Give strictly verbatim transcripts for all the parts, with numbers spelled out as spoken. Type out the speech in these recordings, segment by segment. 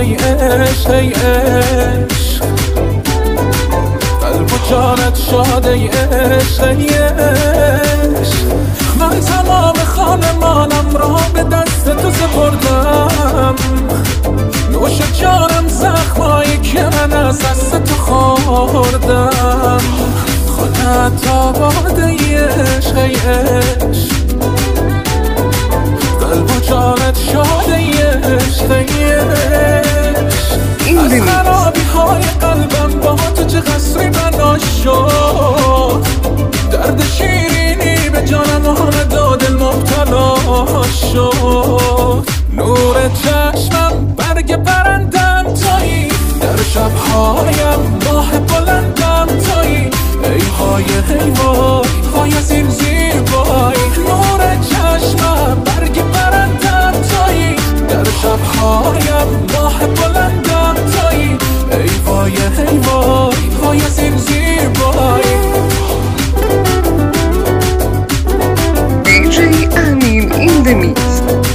ای عشق ای عشق، قلب و جانت شاد ای عشق ای عشق. من تمام خانمانم را به دست تو سپردم، نوش جانم زخمایی که من از دست تو خوردم. خودت آباد ای عشق ای عشق، قلب و جانت شاد ای عشق ای عشق. از خرابی های قلبم با تو چه قصری بنا شد، درد شیرینی به جانم آمد و دل مبتلا شد. نور چشمم برگ پرندم تویی، در شبهایم ماه بلندم تویی. ای های ای وای های از این زیبایی، نور چشمم برگ پرندم تویی، در شبهایم ماه بلندم تویی. ای وای ای وای های از این زیبایی. دی جی امین in the mix.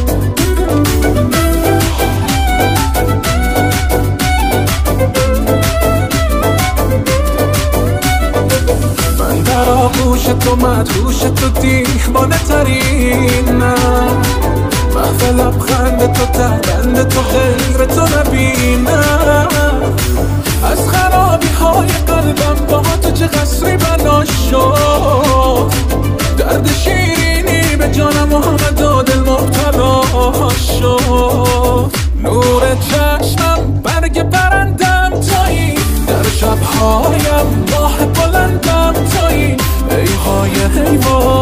من در آغوش تو مدهوش تو دیوانه ترینم، محو لبخند تو تهبند تو غیر تو نبینم. از خرابی های قلبم با تو چه قصری بنا شد، درد شیرینی به جانم آمد و دل مبتلا شد. نور چشمم برگ پرندم تویی، در شبهایم ماه بلندم تویی. ای های ای وای